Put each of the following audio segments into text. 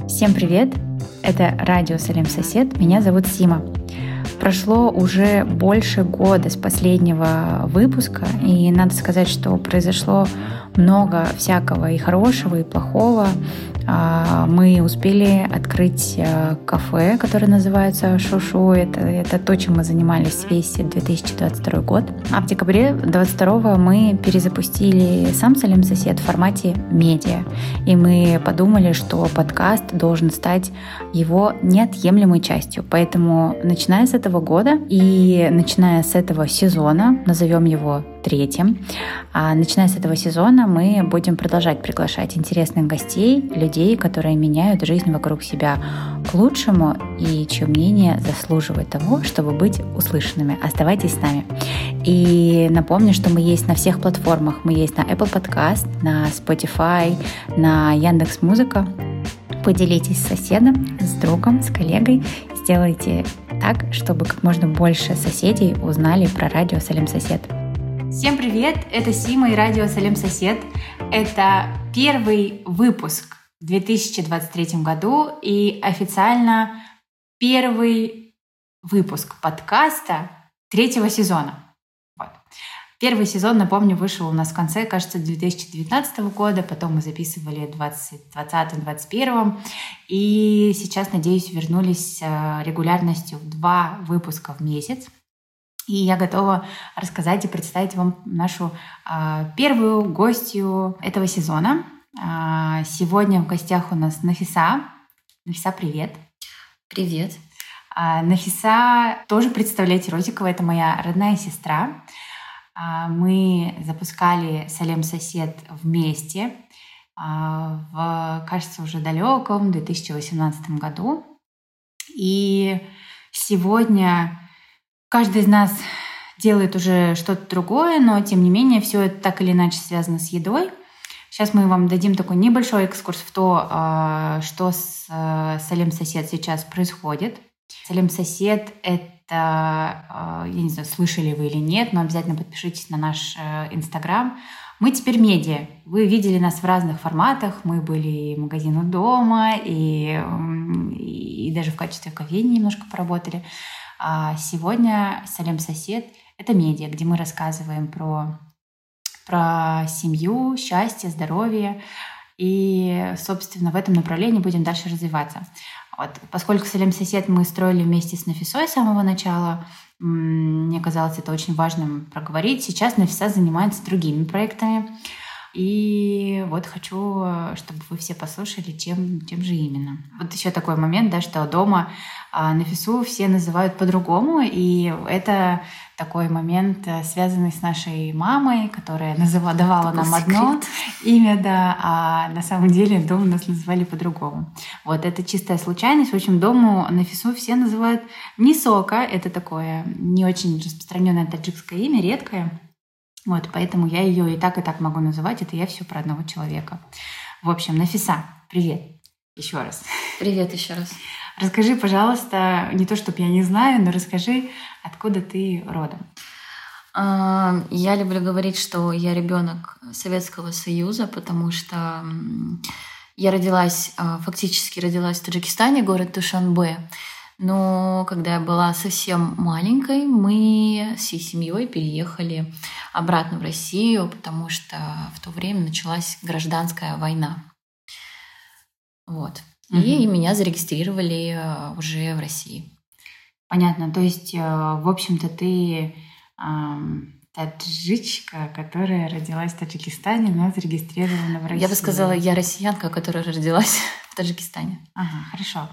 Всем привет! Это радио «Салем Сосед». Меня зовут Сима. Прошло уже больше года с последнего выпуска, и надо сказать, что произошло много всякого и хорошего, и плохого. Мы успели открыть кафе, которое называется «Шушу». Это то, чем мы занимались весь 2022 год. А в декабре 2022 мы перезапустили сам «Салем Сосед» в формате медиа. И мы подумали, что подкаст должен стать его неотъемлемой частью. Поэтому, начиная с этого года и начиная с этого сезона, назовем его третьим, начиная с этого сезона мы будем продолжать приглашать интересных гостей, людей, которые меняют жизнь вокруг себя к лучшему и чье мнение заслуживает того, чтобы быть услышанными. Оставайтесь с нами. И напомню, что мы есть на всех платформах. Мы есть на Apple Podcast, на Spotify, на Яндекс.Музыка. Поделитесь с соседом, с другом, с коллегой. Сделайте так, чтобы как можно больше соседей узнали про радио «Салем Сосед». Всем привет! Это Сима и радио «Салем Сосед». Это первый выпуск в 2023 году и официально первый выпуск подкаста третьего сезона. Вот. Первый сезон, напомню, вышел у нас в конце, кажется, 2019 года, потом мы записывали в 2020-2021, и сейчас, надеюсь, вернулись с регулярностью в 2 выпуска в месяц. И я готова рассказать и представить вам нашу первую гостью этого сезона. Сегодня в гостях у нас Нафиса. Нафиса, привет. Привет. Нафиса тоже представляет Розикова, это моя родная сестра. Мы запускали «Салем Сосед» вместе в, кажется, уже далеком 2018 году. И сегодня каждый из нас делает уже что-то другое, но тем не менее все это так или иначе связано с едой. Сейчас мы вам дадим такой небольшой экскурс в то, что с «Салем Сосед» сейчас происходит. «Салем Сосед» — это, я не знаю, слышали вы или нет, но обязательно подпишитесь на наш Инстаграм. Мы теперь медиа. Вы видели нас в разных форматах. Мы были и магазин у дома, и даже в качестве кофейни немножко поработали. А сегодня «Салем Сосед» — это медиа, где мы рассказываем про семью, счастье, здоровье. И, собственно, в этом направлении будем дальше развиваться. Вот. Поскольку «Салем Сосед» мы строили вместе с Нафисой с самого начала, мне казалось это очень важным проговорить. Сейчас Нафиса занимается другими проектами. И вот хочу, чтобы вы все послушали, чем же именно. Вот еще такой момент, да, что дома Нафису все называют по-другому, и это такой момент, связанный с нашей мамой, которая давала нам одно имя, да, а на самом деле дома нас называли по-другому. Вот это чистая случайность. В общем, дома Нафису все называют Нисока. Это такое не очень распространенное таджикское имя, редкое. Вот, поэтому я ее и так могу называть. Это я все про одного человека. В общем, Нафиса, привет еще раз. Привет еще раз. Расскажи, пожалуйста, не то, чтобы я не знаю, но расскажи, откуда ты родом. Я люблю говорить, что я ребенок Советского Союза, потому что я фактически родилась в Таджикистане, город Душанбе. Но когда я была совсем маленькой, мы всей семьей переехали обратно в Россию, потому что в то время началась гражданская война. Вот. И меня зарегистрировали уже в России. Понятно. То есть, в общем-то, ты таджичка, которая родилась в Таджикистане, но зарегистрирована в России. Я бы сказала, я россиянка, которая родилась в Таджикистане. Ага, хорошо.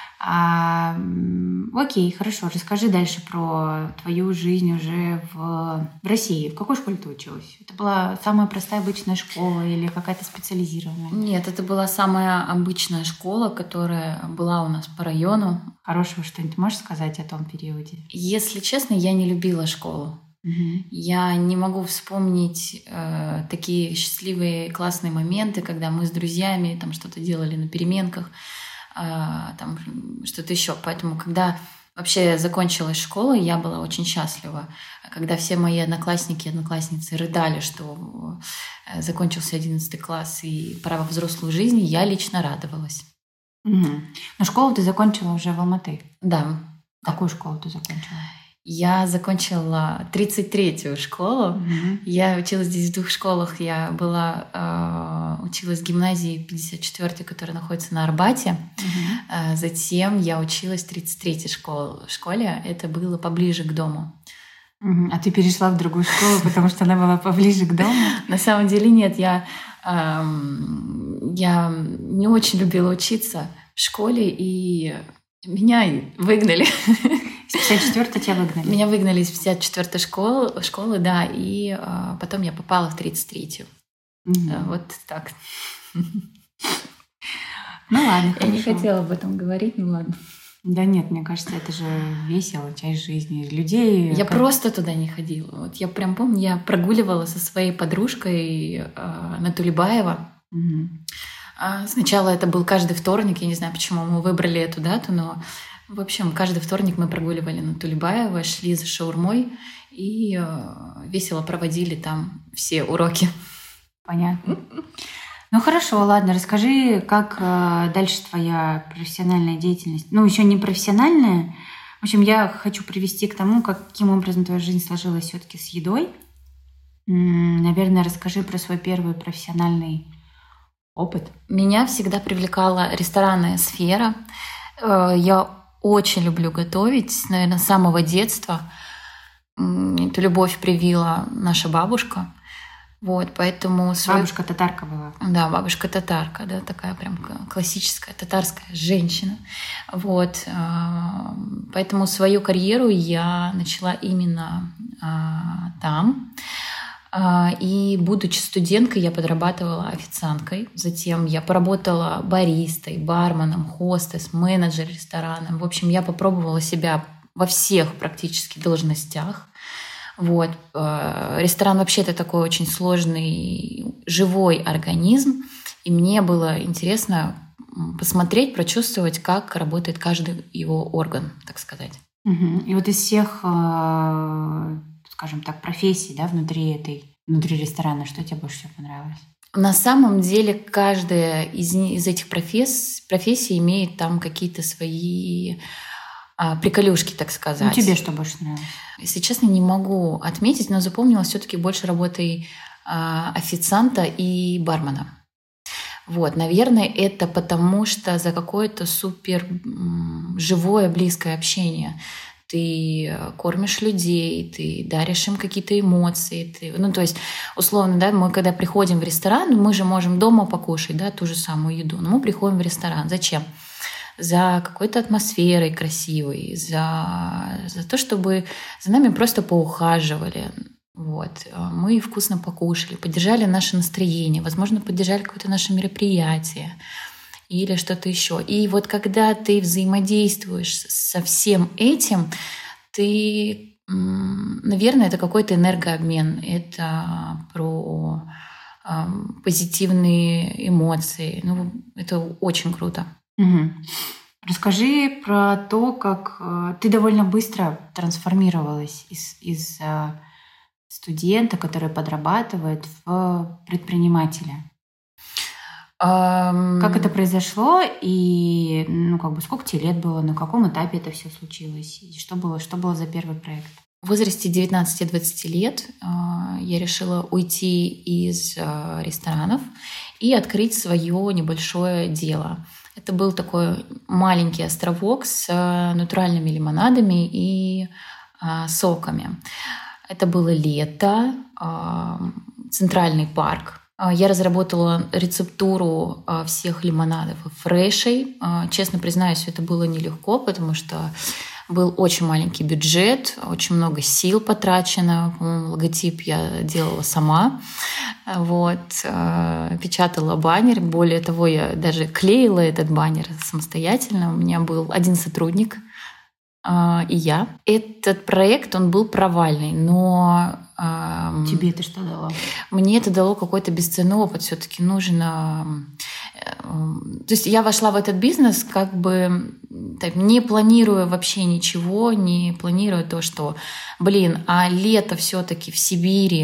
Окей, хорошо. Расскажи дальше про твою жизнь уже в России. В какой школе ты училась? Это была самая простая обычная школа или какая-то специализированная? Нет, это была самая обычная школа, которая была у нас по району. Хорошего что-нибудь можешь сказать о том периоде? Если честно, я не любила школу. Я не могу вспомнить такие счастливые классные моменты, когда мы с друзьями там что-то делали на переменках, там что-то еще. Поэтому, когда вообще закончилась школа, я была очень счастлива. Когда все мои одноклассники и одноклассницы рыдали, что закончился 11 класс и пора во взрослую жизнь, я лично радовалась. Угу. Но школу ты закончила уже в Алматы? Да. Какую школу ты закончила? Я закончила 33-ю школу. Угу. Я училась здесь в 2 школах. Я училась в гимназии 54-й, которая находится на Арбате. Угу. Затем я училась в 33-й школе. Это было поближе к дому. Угу. А ты перешла в другую школу, потому что она была поближе к дому? На самом деле нет. Я не очень любила учиться в школе, и меня выгнали. С 54-й тебя выгнали? Меня выгнали из 54-й школы, да, и потом я попала в 33-ю. Вот так. Ну ладно, я не хотела об этом говорить, ну ладно. Да нет, мне кажется, это же весело, часть жизни людей. Я просто туда не ходила. Вот я прям помню, я прогуливала со своей подружкой на Тулебаева. Угу. Сначала это был каждый вторник, я не знаю, почему мы выбрали эту дату, но, в общем, каждый вторник мы прогуливали на Тулебаева, шли за шаурмой и весело проводили там все уроки. Понятно. Ну хорошо, ладно, расскажи, как дальше твоя профессиональная деятельность. Ну, еще не профессиональная. В общем, я хочу привести к тому, каким образом твоя жизнь сложилась все-таки с едой. Наверное, расскажи про свой первый профессиональный опыт. Меня всегда привлекала ресторанная сфера. Я очень люблю готовить, наверное, с самого детства. Эту любовь привила наша бабушка. Вот, поэтому... Бабушка татарка была. Да, бабушка татарка, да, такая прям классическая татарская женщина. Вот, поэтому свою карьеру я начала именно там. И, будучи студенткой, я подрабатывала официанткой. Затем я поработала баристой, барменом, хостес, менеджер ресторана. В общем, я попробовала себя во всех практически должностях. Вот. Ресторан вообще это такой очень сложный, живой организм. И мне было интересно посмотреть, прочувствовать, как работает каждый его орган, так сказать. Угу. И вот из всех, скажем так, профессий, да, внутри ресторана, что тебе больше всего понравилось? На самом деле каждая из этих профессий имеет там какие-то свои приколюшки, так сказать. Ну, тебе что больше нравилось? Если честно, не могу отметить, но запомнилась все-таки больше работой официанта и бармена. Вот, наверное, это потому, что за какое-то супер живое, близкое общение. Ты кормишь людей, ты даришь им какие-то эмоции. Ну, то есть, условно, да, мы когда приходим в ресторан, мы же можем дома покушать, да, ту же самую еду, но мы приходим в ресторан. Зачем? За какой-то атмосферой красивой, за то, чтобы за нами просто поухаживали. Вот. Мы вкусно покушали, поддержали наше настроение, возможно, поддержали какое-то наше мероприятие или что-то еще. И вот когда ты взаимодействуешь со всем этим, ты, наверное, это какой-то энергообмен, это про позитивные эмоции. Ну, это очень круто. Угу. Расскажи про то, как ты довольно быстро трансформировалась из студента, который подрабатывает, в предпринимателя. Как это произошло и сколько тебе лет было, на каком этапе это все случилось, и что было за первый проект? В возрасте 19-20 лет я решила уйти из ресторанов и открыть свое небольшое дело. Это был такой маленький островок с натуральными лимонадами и соками. Это было лето, Центральный парк. Я разработала рецептуру всех лимонадов и фрешей. Честно признаюсь, это было нелегко, потому что был очень маленький бюджет, очень много сил потрачено. По-моему, логотип я делала сама. Вот. Печатала баннер. Более того, я даже клеила этот баннер самостоятельно. У меня был один сотрудник, и я. Этот проект, он был провальный, но... Тебе это что дало? Мне это дало какой-то бесценный опыт. Все-таки нужно... То есть я вошла в этот бизнес как бы так, не планируя вообще ничего, не планируя то, что, а лето все-таки в Сибири,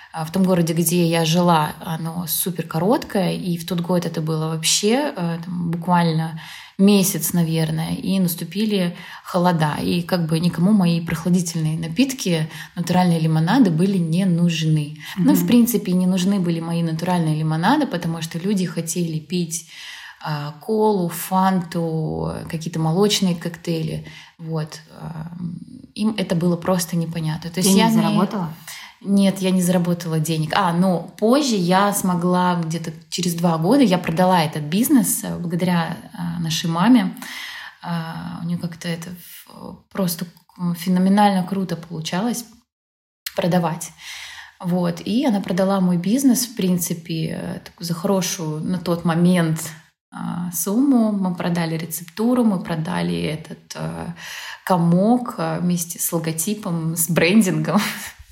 в том городе, где я жила, оно супер короткое, и в тот год это было вообще там, буквально месяц, наверное, и наступили холода. И как бы никому мои прохладительные напитки, натуральные лимонады были не нужны. Ну, в принципе, не нужны были мои натуральные лимонады, потому что люди хотели пить колу, фанту, какие-то молочные коктейли. Вот. Им это было просто непонятно. То есть я не заработала? Нет, я не заработала денег. Но позже я смогла, где-то через 2 года, я продала этот бизнес благодаря нашей маме. У нее как-то это просто феноменально круто получалось продавать. Вот. И она продала мой бизнес, в принципе, за хорошую на тот момент сумму. Мы продали рецептуру, мы продали этот комок вместе с логотипом, с брендингом.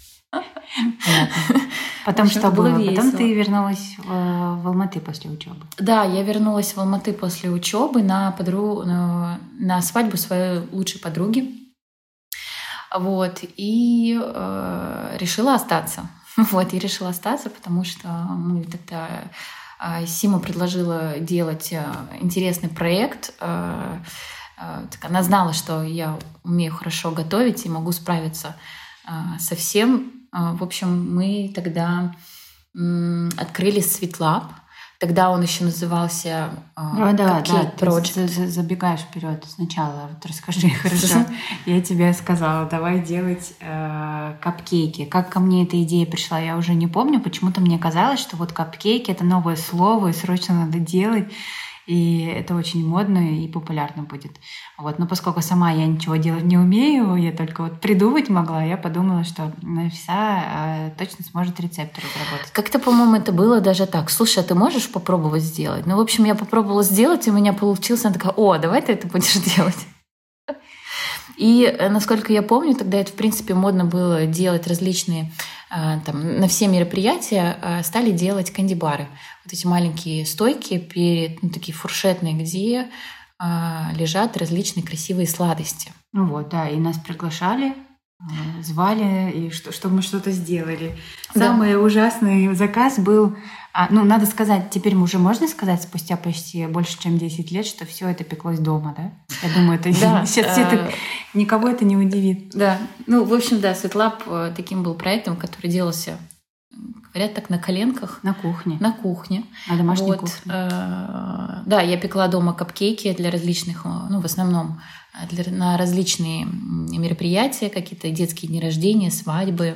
Понятно. Потом что было? Потом ты вернулась в Алматы после учебы. Да, я вернулась в Алматы после учебы на свадьбу своей лучшей подруги. Вот. И решила остаться. Вот, я решила остаться, потому что мы тогда... Сима предложила делать интересный проект. Она знала, что я умею хорошо готовить и могу справиться со всем. В общем, мы тогда открыли Sweetlab. Тогда он еще назывался Cupcake Project. Ты забегаешь вперед сначала. Вот расскажи, хорошо. Я тебе сказала, давай делать капкейки. Как ко мне эта идея пришла, я уже не помню. Почему-то мне казалось, что вот капкейки — это новое слово, и срочно надо делать. И это очень модно и популярно будет. Вот. Но поскольку сама я ничего делать не умею, я только вот придумать могла, я подумала, что Нафиса точно сможет рецепты разработать. Как-то, по-моему, это было даже так. Слушай, а ты можешь попробовать сделать? Ну, в общем, я попробовала сделать, и у меня получилось. Она такая: давай ты это будешь делать. И, насколько я помню, тогда это, в принципе, модно было делать различные... Там, на все мероприятия стали делать кэнди-бары. Вот эти маленькие стойки, такие фуршетные, где лежат различные красивые сладости. Ну вот, да, и нас приглашали, звали, и чтобы мы что-то сделали. Да. Самый ужасный заказ был... надо сказать, теперь уже можно сказать, спустя почти больше, чем 10 лет, что все это пеклось дома, да? Я думаю, это сейчас никого это не удивит. Да. Ну, в общем, да, Sweetlab таким был проектом, который делался, говорят так, на коленках. На кухне. На кухне. На домашней кухне. Да, я пекла дома капкейки для различных, в основном на различные мероприятия, какие-то детские дни рождения, свадьбы.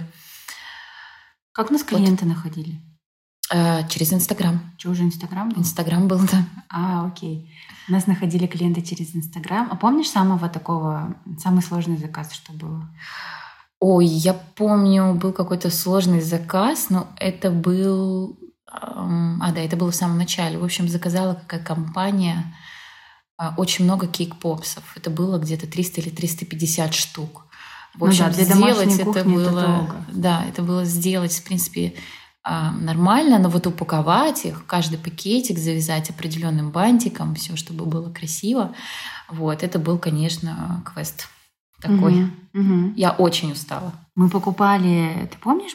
Как нас клиенты находили? Через Инстаграм. Что, уже Инстаграм был? Инстаграм был, да. Окей. Нас находили клиенты через Инстаграм. А помнишь самый сложный заказ, что было? Ой, я помню, был какой-то сложный заказ, но это был... это было в самом начале. В общем, заказала какая компания очень много кейк-попсов. Это было где-то 300 или 350 штук. В общем, для домашней кухни это было... Это долго. Да, это было сделать, в принципе, нормально, но вот упаковать их, каждый пакетик завязать определенным бантиком, все, чтобы было красиво. Вот, это был, конечно, квест такой. Я очень устала. Мы покупали, ты помнишь,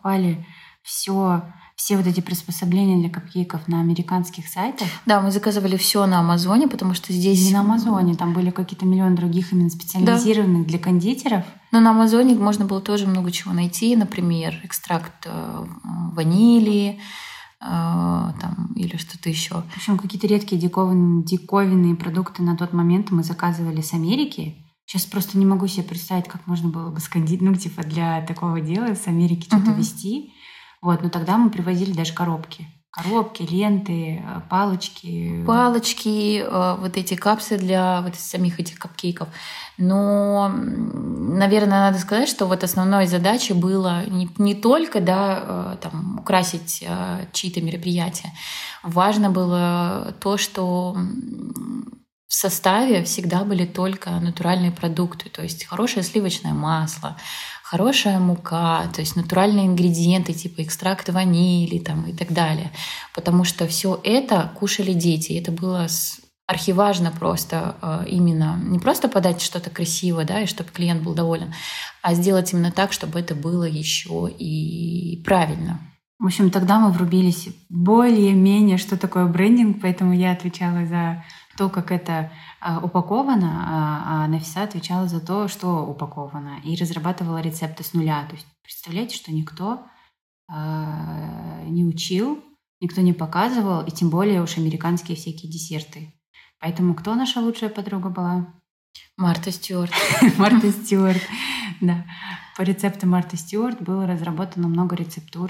все вот эти приспособления для капкейков на американских сайтах. Да, мы заказывали все на Амазоне, потому что здесь... Не на Амазоне, там были какие-то миллион других именно специализированных для кондитеров. Но на Амазоне можно было тоже много чего найти, например, экстракт ванили, или что-то еще. В общем, какие-то редкие диковинные продукты на тот момент мы заказывали с Америки. Сейчас просто не могу себе представить, как можно было бы для такого дела с Америки что-то везти. Вот, но тогда мы привозили даже коробки. Коробки, ленты, палочки. Вот эти капсы для вот самих этих капкейков. Но, наверное, надо сказать, что вот основной задачей было не только украсить чьи-то мероприятия. Важно было то, что в составе всегда были только натуральные продукты, то есть хорошее сливочное масло, хорошая мука, то есть натуральные ингредиенты типа экстракт ванили и так далее. Потому что все это кушали дети. Это было архиважно просто именно не просто подать что-то красиво, да, и чтобы клиент был доволен, а сделать именно так, чтобы это было еще и правильно. В общем, тогда мы врубились более-менее, что такое брендинг, поэтому я отвечала за то, как это упаковано, а Нафиса отвечала за то, что упаковано, и разрабатывала рецепты с нуля. То есть представляете, что никто не учил, никто не показывал, и тем более уж американские всякие десерты. Поэтому кто наша лучшая подруга была? Марта Стюарт. Марта Стюарт, да. По рецепту Марты Стюарт было разработано много рецептур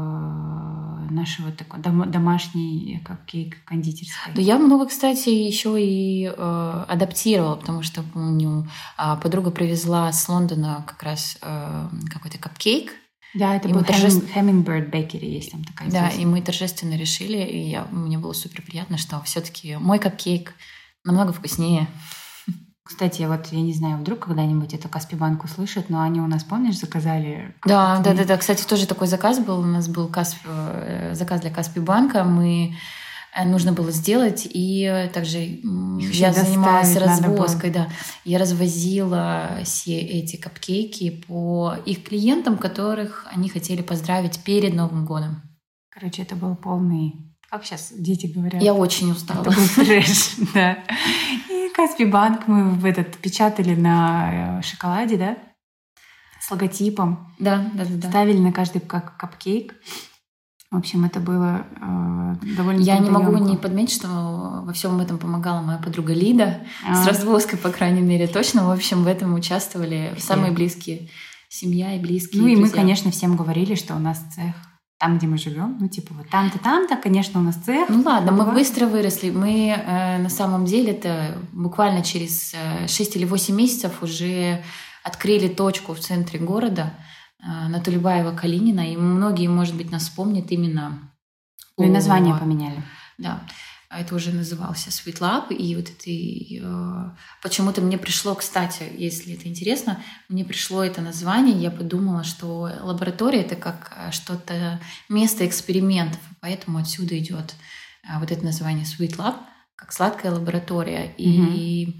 нашего такой домашней капкейк кондитерской. Да, я много, кстати, еще и адаптировала, потому что, помню, подруга привезла с Лондона как раз какой-то капкейк. Да, это был Hummingbird Bakery, есть там такая. Да, и мы торжественно решили, и мне было супер приятно, что все-таки мой капкейк намного вкуснее. Кстати, вот я не знаю, вдруг когда-нибудь эту Каспи Банк услышат, но они у нас, помнишь, заказали? Да. Кстати, тоже такой заказ был. У нас был заказ для Каспи Банка. Нужно было сделать, и также я занималась развозкой, да. Я развозила все эти капкейки по их клиентам, которых они хотели поздравить перед Новым годом. Короче, это был полный... Как сейчас дети говорят? Я очень устала. Это был трэш, да. И Каспи Банк мы печатали на шоколаде, да? С логотипом. Да. Ставили на каждый капкейк. В общем, это было довольно... Я не могу не подметить, что во всем этом помогала моя подруга Лида. С развозкой, по крайней мере, точно. В общем, в этом участвовали самые близкие. Семья и близкие друзья. Мы, конечно, всем говорили, что у нас цех там, где мы живем, вот там-то, конечно, у нас цех. Ну ладно, мы быстро выросли. Мы на самом деле это буквально через 6 или 8 месяцев уже открыли точку в центре города на Тулебаева-Калинина, и многие, может быть, нас вспомнят именно... Ну и название поменяли. Да, это уже назывался Sweet Lab, и вот это... Почему-то мне пришло, кстати, если это интересно, мне пришло это название, я подумала, что лаборатория — это как что-то, место экспериментов, поэтому отсюда идет вот это название Sweet Lab, как сладкая лаборатория. И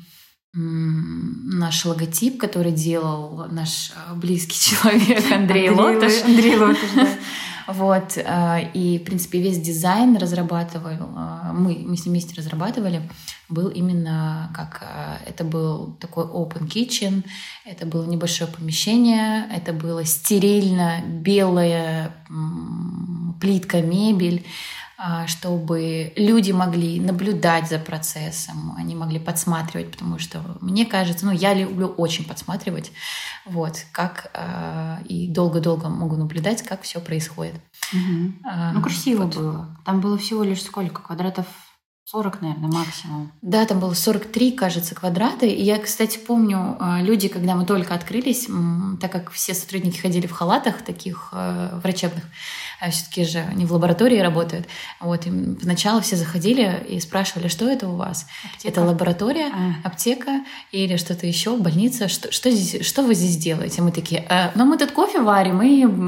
наш логотип, который делал наш близкий человек Андрей Лоташ. Андрей Лоташ, да. Вот, и, в принципе, весь дизайн разрабатывал, мы с ним вместе разрабатывали, был именно как, это был такой open kitchen, это было небольшое помещение, это было стерильно белая плитка, мебель, чтобы люди могли наблюдать за процессом, они могли подсматривать, потому что, мне кажется, я люблю очень подсматривать, вот, как и долго-долго могу наблюдать, как все происходит. Красиво было. Там было всего лишь сколько? Квадратов 40, наверное, максимум. Да, там было 43, кажется, квадрата. И я, кстати, помню, люди, когда мы только открылись, так как все сотрудники ходили в халатах таких врачебных, все-таки же они в лаборатории работают, вот, и сначала все заходили и спрашивали, что это у вас? Аптека. Это лаборатория, аптека или что-то еще, больница? Что вы здесь делаете? Мы такие, мы тут кофе варим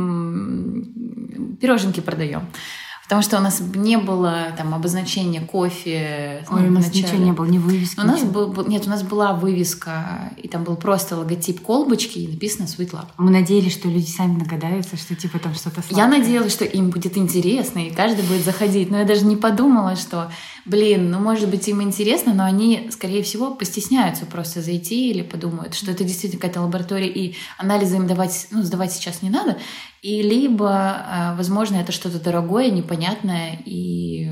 и пироженки продаем. Потому что у нас не было там обозначения кофе. Ой, у нас ничего не было, ни вывески. У нас была вывеска, и там был просто логотип колбочки, и написано Sweet Lab. Мы надеялись, что люди сами догадаются, что типа там что-то сладкое. Я надеялась, что им будет интересно, и каждый будет заходить. Но я даже не подумала, что, может быть, им интересно, но они, скорее всего, постесняются просто зайти или подумают, что это действительно какая-то лаборатория, и анализы им сдавать сейчас не надо. И либо, возможно, это что-то дорогое, непонятное, и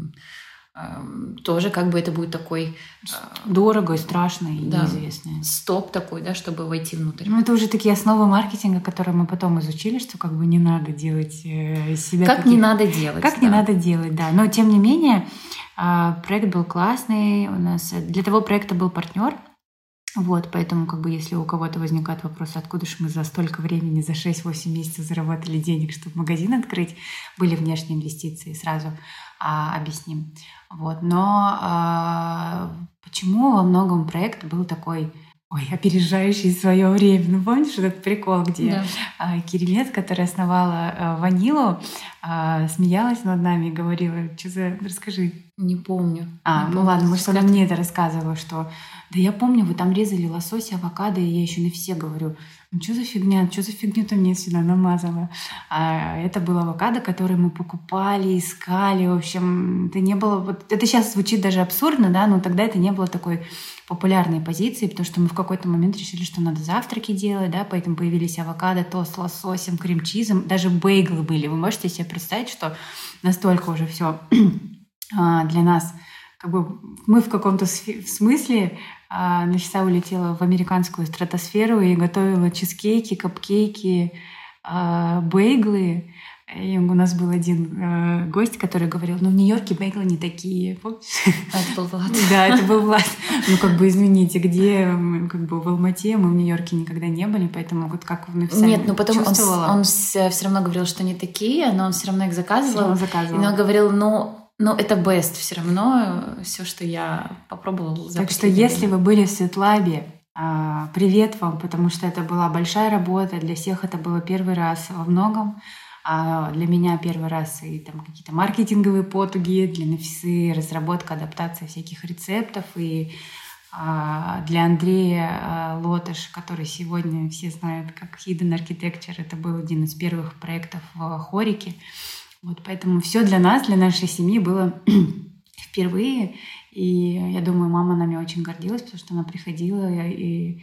тоже как бы это будет такой... Дорого и страшно, и неизвестное. Стоп такой, да, чтобы войти внутрь. Это уже такие основы маркетинга, которые мы потом изучили, что как бы не надо делать из себя... Как не надо делать. Как не надо делать, да. Но тем не менее, проект был классный. У нас для того проекта был партнер. Вот, поэтому, как бы, если у кого-то возникают вопросы, откуда же мы за столько времени, за 6-8 месяцев заработали денег, чтобы магазин открыть, были внешние инвестиции, сразу объясним. Вот, но почему во многом проект был такой, опережающий свое время? Ну, помнишь этот прикол, где Кирилец, которая основала Ванилу, смеялась над нами и говорила, расскажи. Не помню. Ну ладно, может, она мне это рассказывала, что да я помню, вы там резали лосось, авокадо, и я еще на все говорю, ну что за фигня, что за фигню ты мне сюда намазала? А это был авокадо, который мы покупали, искали, в общем, это не было... Вот, это сейчас звучит даже абсурдно, да, но тогда это не было такой популярной позиции, потому что мы в какой-то момент решили, что надо завтраки делать, да, поэтому появились авокадо, тост с лососем, крем-чизом, даже бейглы были. Вы можете себе представить, что настолько уже все для нас, как бы мы в каком-то смысле на часа улетела в американскую стратосферу и готовила чизкейки, капкейки, бейглы. И у нас был один гость, который говорил, ну в Нью-Йорке бейглы не такие. Помнишь? Это был Влад. Да, это был Влад. Ну как бы извините, где как бы в Алмате, мы в Нью-Йорке никогда не были, поэтому вот как вы написали. Нет, ну потом он все равно говорил, что не такие, но он все равно их заказывал. И он говорил, ну, это best все равно, все, что я попробовала. Так что если вы были в Светлабе, привет вам, потому что это была большая работа, для всех это было первый раз во многом. Для меня первый раз и там какие-то маркетинговые потуги, для Нафисы разработка, адаптация всяких рецептов. И для Андрея Лоташ, который сегодня все знают как Hidden Architecture, это был один из первых проектов в Хорике. Вот поэтому все для нас, для нашей семьи было впервые. И я думаю, мама нами очень гордилась, потому что она приходила и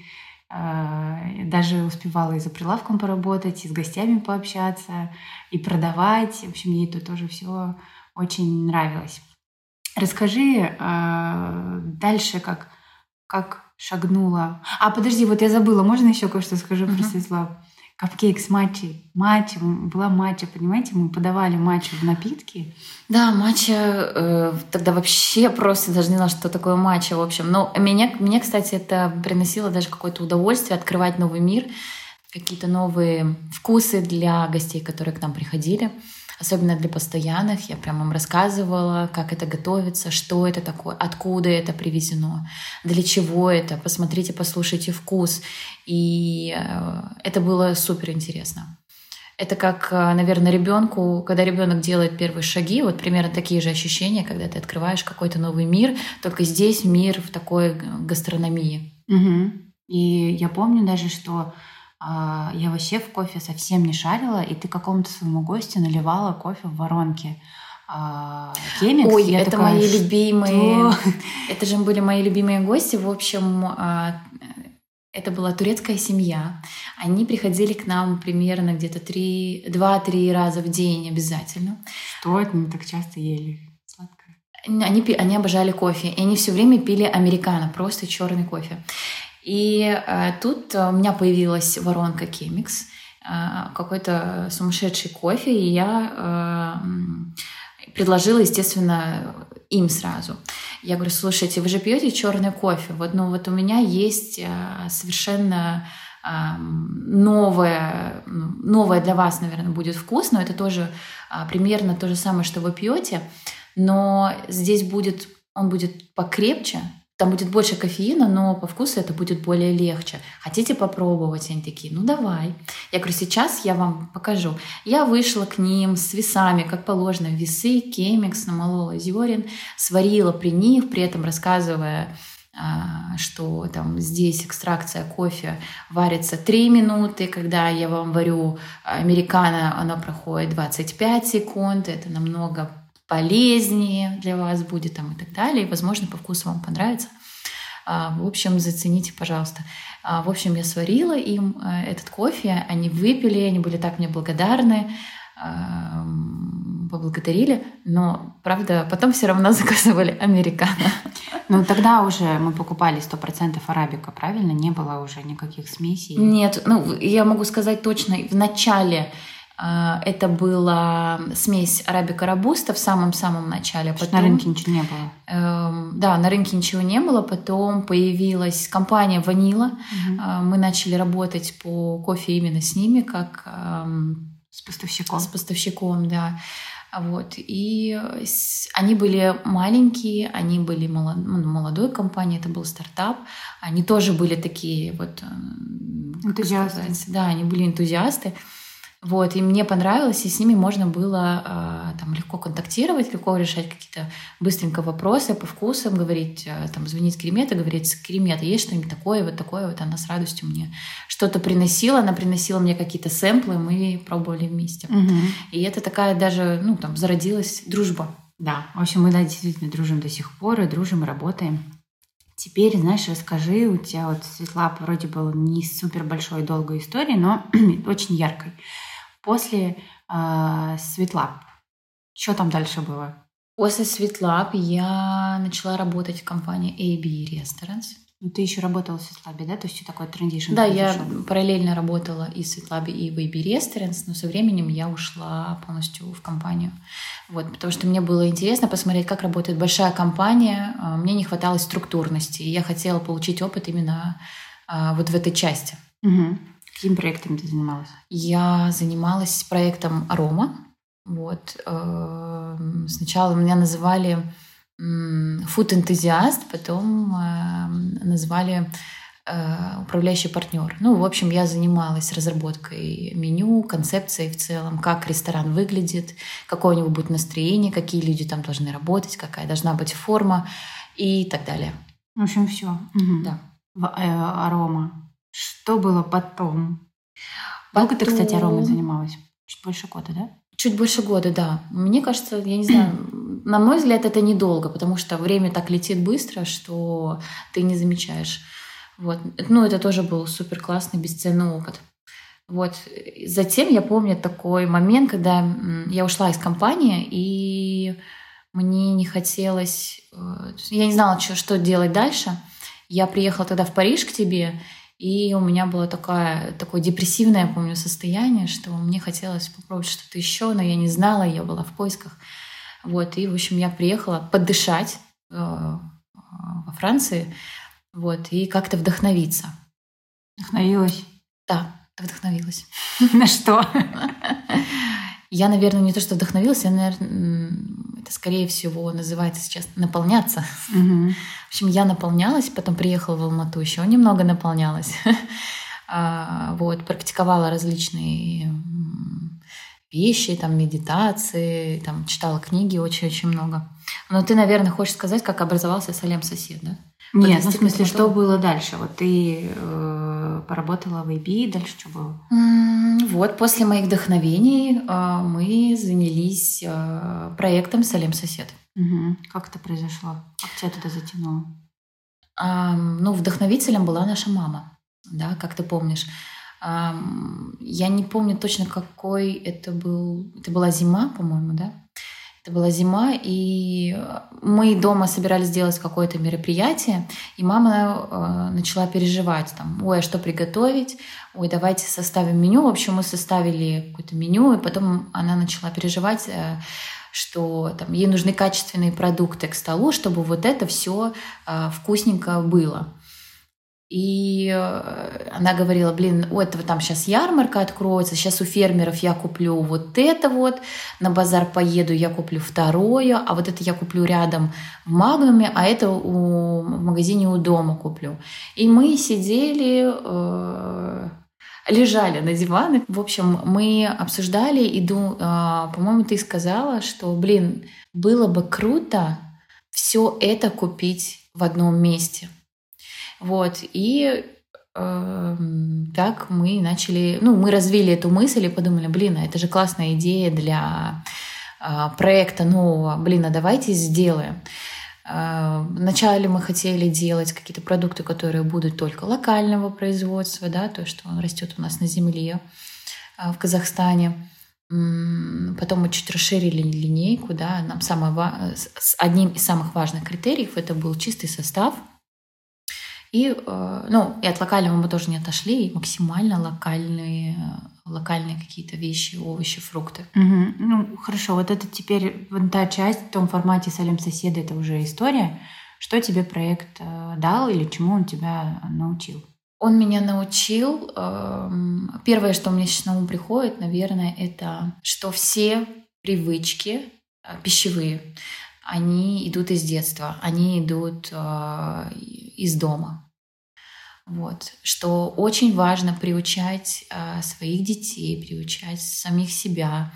даже успевала и за прилавком поработать, и с гостями пообщаться, и продавать. В общем, ей тут тоже все очень нравилось. Расскажи дальше, как шагнула. Подожди, вот я забыла, можно еще кое-что скажу про Светлаб? Капкейк с матчей. Матча, была матча, понимаете? Мы подавали матчу в напитки. Да, матча, тогда вообще просто даже не знала, что такое матча, в общем. Но мне, кстати, это приносило даже какое-то удовольствие открывать новый мир, какие-то новые вкусы для гостей, которые к нам приходили. Особенно для постоянных. Я прям им рассказывала, как это готовится, что это такое, откуда это привезено, для чего это. Посмотрите, послушайте вкус. И это было супер интересно. Это как, наверное, ребенку, когда ребенок делает первые шаги, вот примерно такие же ощущения, когда ты открываешь какой-то новый мир, только здесь мир в такой гастрономии. Угу. И я помню даже, что я вообще в кофе совсем не шарила, и ты какому-то своему гостю наливала кофе в воронке. Кемикс. Ой, это такая, мои любимые. Это же были мои любимые гости. В общем, это была турецкая семья. Они приходили к нам примерно где-то 2-3 раза в день обязательно. Что это они так часто ели? Сладкое. Они обожали кофе, и они все время пили американо, просто черный кофе. И тут у меня появилась воронка Кемикс, какой-то сумасшедший кофе, и я предложила, естественно, им сразу. Я говорю, слушайте, вы же пьете черный кофе, вот у меня есть совершенно новое для вас, наверное, будет вкус, но это тоже примерно то же самое, что вы пьете, но здесь он будет покрепче. Там будет больше кофеина, но по вкусу это будет более легче. Хотите попробовать? Они такие, ну давай. Я говорю, сейчас я вам покажу. Я вышла к ним с весами, как положено, весы, кемикс, намолола зерен, сварила при них, при этом рассказывая, что там здесь экстракция кофе варится 3 минуты, когда я вам варю американо, оно проходит 25 секунд, это намного полезнее для вас будет там, и так далее. И, возможно, по вкусу вам понравится. В общем, зацените, пожалуйста. В общем, я сварила им этот кофе, они выпили, они были так мне благодарны, поблагодарили, но, правда, потом все равно заказывали американо. Ну, тогда уже мы покупали 100% арабика, правильно? Не было уже никаких смесей? Нет, я могу сказать точно, в начале это была смесь арабика-робуста в самом-самом начале. Потом, на рынке ничего не было? Да, на рынке ничего не было. Потом появилась компания «Ванила». Мы начали работать по кофе именно с ними, как с поставщиком. С поставщиком, да. Вот. И они были маленькие, они были молодой компанией, это был стартап. Они тоже были такие вот... Энтузиасты. Да, они были энтузиасты. Вот, и мне понравилось, и с ними можно было там легко контактировать, легко решать какие-то быстренько вопросы по вкусам, говорить, там, звонить Керемета, говорить: Керемета, есть что-нибудь такое, вот она с радостью мне что-то приносила, она приносила мне какие-то сэмплы, мы пробовали вместе. И это такая даже, ну, там, зародилась дружба. Да, в общем, мы, да, действительно дружим до сих пор, и дружим, и работаем. Теперь, знаешь, расскажи, у тебя вот Светлаб вроде был не супер большой и долгой историей, но очень яркой. После Светлаб, что там дальше было? После Светлаб я начала работать в компании AB Restaurants. Ну, ты еще работала в Светлабе, да? То есть что такое транзишн? Да, я параллельно работала и в Светлабе, и в AB Restaurants, но со временем я ушла полностью в компанию. Вот, потому что мне было интересно посмотреть, как работает большая компания. Мне не хватало структурности, и я хотела получить опыт именно вот в этой части. Каким проектом ты занималась? Я занималась проектом «Арома». Вот. Сначала меня называли фуд-энтузиаст, потом назвали управляющий партнер. Ну, в общем, я занималась разработкой меню, концепцией в целом, как ресторан выглядит, какое у него будет настроение, какие люди там должны работать, какая должна быть форма и так далее. В общем, все. Да. Арома. Что было потом? Долго ты, кстати, Аромой занималась? Чуть больше года, да? Чуть больше года, да. Мне кажется, я не знаю, на мой взгляд, это недолго, потому что время так летит быстро, что ты не замечаешь. Вот. Ну, это тоже был супер классный, бесценный опыт. Вот. Затем я помню такой момент, когда я ушла из компании, и мне не хотелось... Я не знала, что делать дальше. Я приехала тогда в Париж к тебе, и у меня было такое депрессивное, я помню, состояние, что мне хотелось попробовать что-то еще, но я не знала, я была в поисках. Вот. И, в общем, я приехала подышать во Франции, вот, и как-то вдохновиться. Вдохновилась? Да, вдохновилась. На что? Я, наверное, не то, что вдохновилась, это, скорее всего, называется сейчас наполняться. В общем, я наполнялась, потом приехала в Алмату, еще немного наполнялась. Вот, практиковала различные вещи, там, медитации, там, читала книги очень-очень много. Но ты, наверное, хочешь сказать, как образовался Салем Сосед, да? Нет, в смысле, что было дальше? Вот ты поработала в AB, дальше что было? Вот, после моих вдохновений мы занялись проектом Салем Сосед. Как это произошло? Как тебя туда затянуло? Ну, вдохновителем была наша мама, да, как ты помнишь. Я не помню точно, какой это был. Это была зима, по-моему, да? Это была зима, и мы дома собирались сделать какое-то мероприятие, и мама начала переживать, там, ой, а что приготовить, ой, давайте составим меню. В общем, мы составили какое-то меню, и потом она начала переживать, что там, ей нужны качественные продукты к столу, чтобы вот это все вкусненько было. И она говорила, блин, у этого там сейчас ярмарка откроется, сейчас у фермеров я куплю вот это вот, на базар поеду, я куплю второе, а вот это я куплю рядом в Магнуме, а это в магазине у дома куплю. И мы сидели, лежали на диване. В общем, мы обсуждали, по-моему, ты сказала, что, блин, было бы круто все это купить в одном месте. Вот, и так мы начали, мы развили эту мысль и подумали, блин, это же классная идея для проекта нового, блин, а давайте сделаем. Вначале мы хотели делать какие-то продукты, которые будут только локального производства, да, то, что он растет у нас на земле в Казахстане. Потом мы чуть расширили линейку, да, нам одним из самых важных критериев это был чистый состав. И от локального мы тоже не отошли, и максимально локальные какие-то вещи, овощи, фрукты. Ну, хорошо, вот это теперь та часть в том формате Салем Соседа, это уже история. Что тебе проект дал или чему он тебя научил? Он меня научил. Первое, что мне сейчас на ум приходит, наверное, это что все привычки пищевые, они идут из детства, они идут из дома. Вот. Что очень важно приучать своих детей, приучать самих себя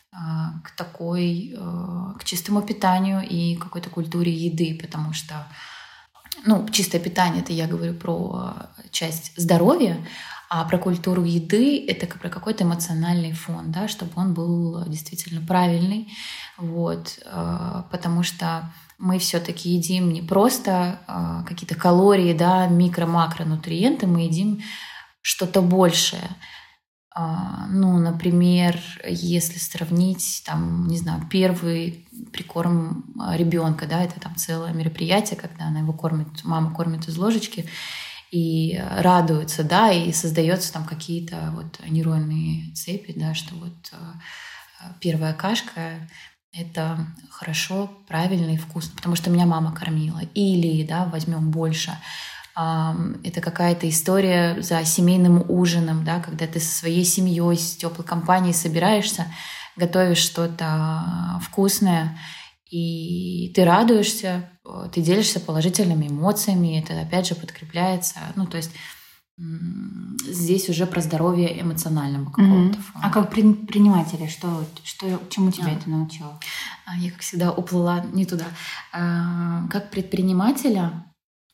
к чистому питанию и какой-то культуре еды, потому что чистое питание — это я говорю про часть здоровья, а про культуру еды — это про какой-то эмоциональный фон, да, чтобы он был действительно правильный. Вот. Потому что мы все-таки едим не просто какие-то калории, да, микро-макронутриенты, мы едим что-то большее. Например, если сравнить, там, не знаю, первый прикорм ребенка, да, это там целое мероприятие, когда она его кормит, мама кормит из ложечки и радуется, да, и создается там какие-то вот нейронные цепи, да, что вот первая кашка — это хорошо, правильно и вкусно, потому что меня мама кормила. Или, да, возьмем больше. Это какая-то история за семейным ужином, да, когда ты со своей семьей, с теплой компанией собираешься, готовишь что-то вкусное, и ты радуешься, ты делишься положительными эмоциями, это опять же подкрепляется. То есть здесь уже про здоровье эмоционального какого-то фона. А как предпринимателя, чему тебя это научило? Я, как всегда, уплыла не туда. Как предпринимателя...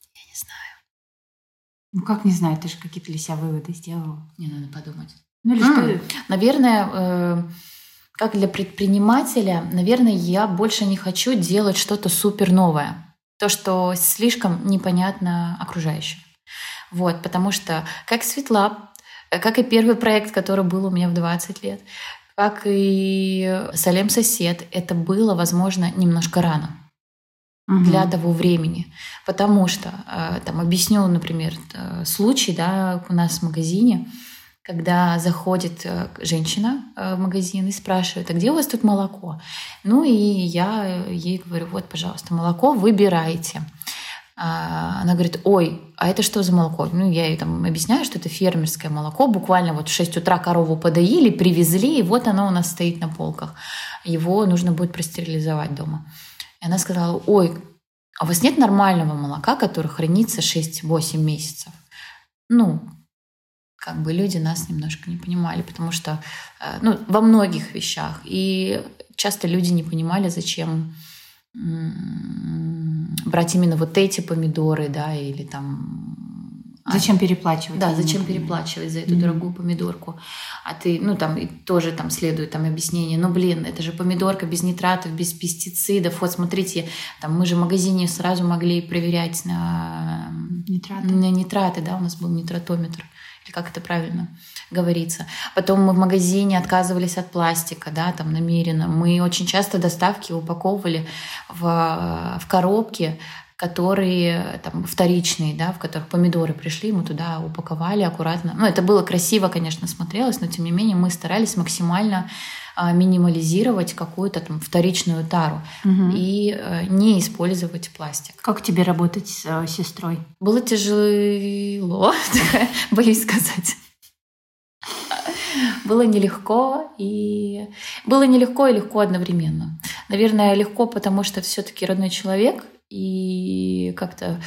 Как не знаю, ты же какие-то для себя выводы сделала. Не надо подумать. Или что? Наверное, как для предпринимателя, наверное, я больше не хочу делать что-то супер новое. То, что слишком непонятно окружающим. Вот, потому что как Sweetlab, как и первый проект, который был у меня в 20 лет, как и Салем Сосед, это было, возможно, немножко рано для того времени. Потому что, объясню, например, случай, да, у нас в магазине, когда заходит женщина в магазин и спрашивает: а где у вас тут молоко? И я ей говорю: вот, пожалуйста, молоко выбирайте. Она говорит: ой, а это что за молоко? Я ей там объясняю, что это фермерское молоко. Буквально вот в 6 утра корову подоили, привезли, и вот оно у нас стоит на полках. Его нужно будет простерилизовать дома. И она сказала: ой, а у вас нет нормального молока, которое хранится 6-8 месяцев? Люди нас немножко не понимали, потому что во многих вещах. И часто люди не понимали, зачем брать именно вот эти помидоры, да, или там... Зачем переплачивать? Да, зачем переплачивать за эту дорогую помидорку? А ты, и тоже там следует объяснение. Это же помидорка без нитратов, без пестицидов. Вот смотрите, мы же в магазине сразу могли проверять на нитраты, да, у нас был нитратометр. Или как это правильно говорится. Потом мы в магазине отказывались от пластика, да, намеренно. Мы очень часто доставки упаковывали в коробки, которые вторичные, да, в которых помидоры пришли, мы туда упаковали аккуратно. Это было красиво, конечно, смотрелось, но тем не менее мы старались максимально минимализировать какую-то вторичную тару и не использовать пластик. Как тебе работать с сестрой? Было тяжело, боюсь сказать. Было нелегко и легко одновременно. Наверное, легко, потому что все-таки родной человек, и как-то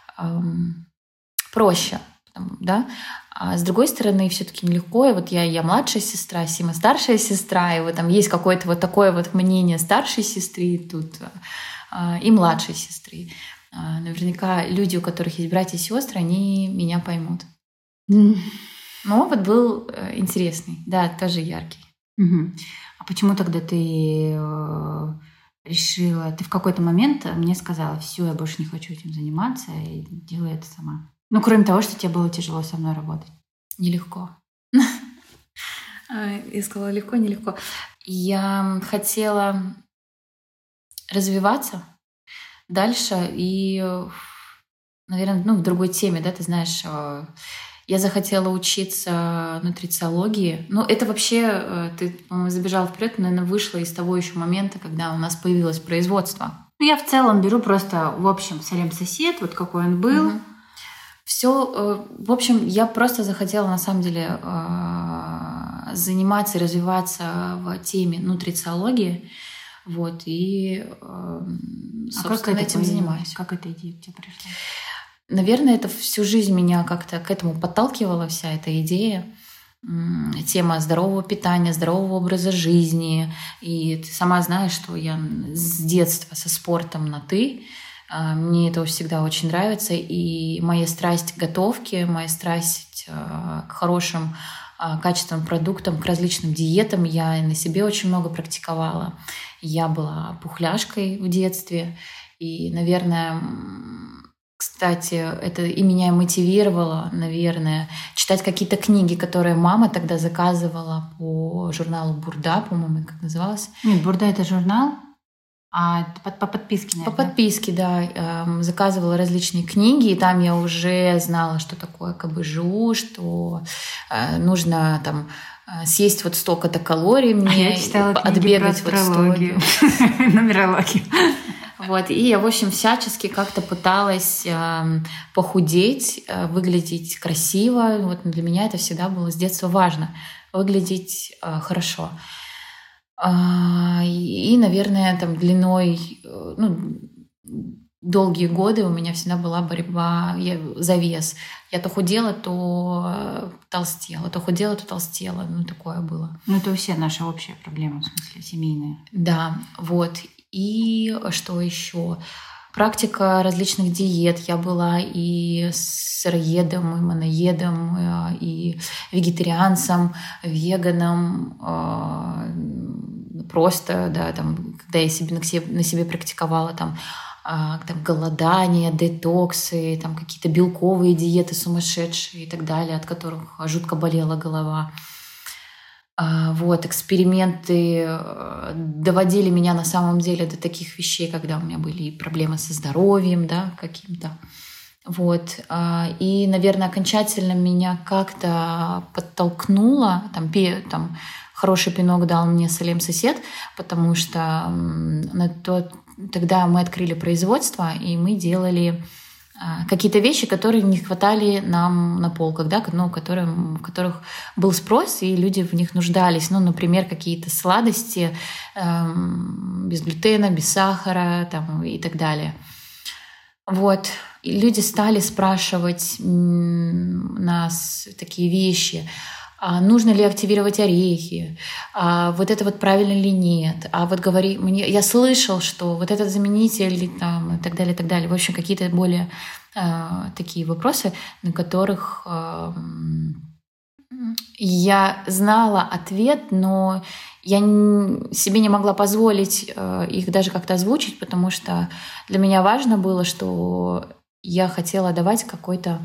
проще, да. А с другой стороны, все-таки нелегко. И вот я младшая сестра, Сима старшая сестра, и вот есть какое-то вот такое вот мнение старшей сестры тут и младшей сестры. Наверняка люди, у которых есть братья и сестры, они меня поймут. Но опыт был интересный, да, тоже яркий. А почему тогда ты решила, ты в какой-то момент мне сказала: все, я больше не хочу этим заниматься и делаю это сама? Кроме того, что тебе было тяжело со мной работать. Нелегко. Я сказала: легко, нелегко. Я хотела развиваться дальше и, наверное, в другой теме, да, ты знаешь, я захотела учиться нутрициологии. Это вообще, ты, по-моему, забежала вперед, наверное, вышло из того еще момента, когда у нас появилось производство. Я в целом беру просто, в общем, Салем Сосед, вот какой он был. Все, в общем, я просто захотела, на самом деле, заниматься и развиваться в теме нутрициологии. Вот, и, собственно, этим занимаюсь. Как эта идея к тебе пришла? Наверное, это всю жизнь меня как-то к этому подталкивала, вся эта идея. Тема здорового питания, здорового образа жизни. И ты сама знаешь, что я с детства со спортом на «ты». Мне это всегда очень нравится. И моя страсть к готовке, моя страсть к хорошим качественным продуктам, к различным диетам я на себе очень много практиковала. Я была пухляшкой в детстве. И, наверное, кстати, это и меня мотивировало, наверное, читать какие-то книги, которые мама тогда заказывала по журналу «Бурда», по-моему, как называлось. Нет, «Бурда» — это журнал, а по подписке, наверное. По подписке, да. Заказывала различные книги, и там я уже знала, что такое КБЖУ, что нужно там съесть вот столько-то калорий мне, я читала отбегать вот столько. Нумерологию. Вот, и я, в общем, всячески как-то пыталась похудеть, выглядеть красиво. Вот для меня это всегда было с детства важно — выглядеть хорошо. И, наверное, там длиной, долгие годы у меня всегда была борьба за вес. Я то худела, то толстела, то худела, то толстела. Такое было. Это у всех наша общая проблема, в смысле, семейная. Да, вот. И что еще? Практика различных диет. Я была и сыроедом, и моноедом, и вегетарианцем, веганом. Просто, да, там, когда я на себе практиковала там голодание, детоксы, там какие-то белковые диеты сумасшедшие и так далее, от которых жутко болела голова. Вот, эксперименты доводили меня на самом деле до таких вещей, когда у меня были проблемы со здоровьем, да, каким-то. Вот. И, наверное, окончательно меня как-то подтолкнуло, там хороший пинок дал мне Салем-сосед, потому что тогда мы открыли производство, и мы делали какие-то вещи, которые не хватали нам на полках, да, в которых был спрос, и люди в них нуждались. Например, какие-то сладости без глютена, без сахара там, и так далее. Вот. И люди стали спрашивать нас такие вещи. Нужно ли активировать орехи? Вот это вот правильно или нет? Я слышал, что вот этот заменитель там, и так далее, и так далее. В общем, какие-то более такие вопросы, на которых я знала ответ, но я себе не могла позволить их даже как-то озвучить, потому что для меня важно было, что я хотела давать какой-то